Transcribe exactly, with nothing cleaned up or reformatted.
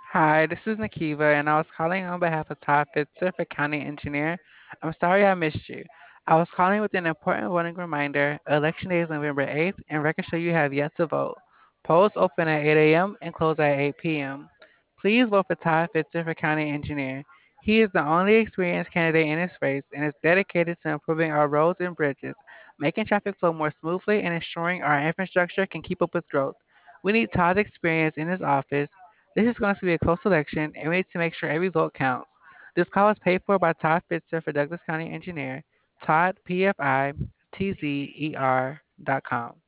Hi, this is Nakiva, and I was calling on behalf of Todd Fitzer for County Engineer. I'm sorry I missed you. I was calling with an important voting reminder. Election day is November eighth, and records show you have yet to vote. Polls open at eight a m and close at eight p m. Please vote for Todd Fitzer for County Engineer. He is the only experienced candidate in his race and is dedicated to improving our roads and bridges, making traffic flow more smoothly, and ensuring our infrastructure can keep up with growth. We need Todd's experience in his office. This is going to be a close election, and we need to make sure every vote counts. This call is paid for by Todd Fitzer for Douglas County Engineer, Todd, P F I T Z E R dot com.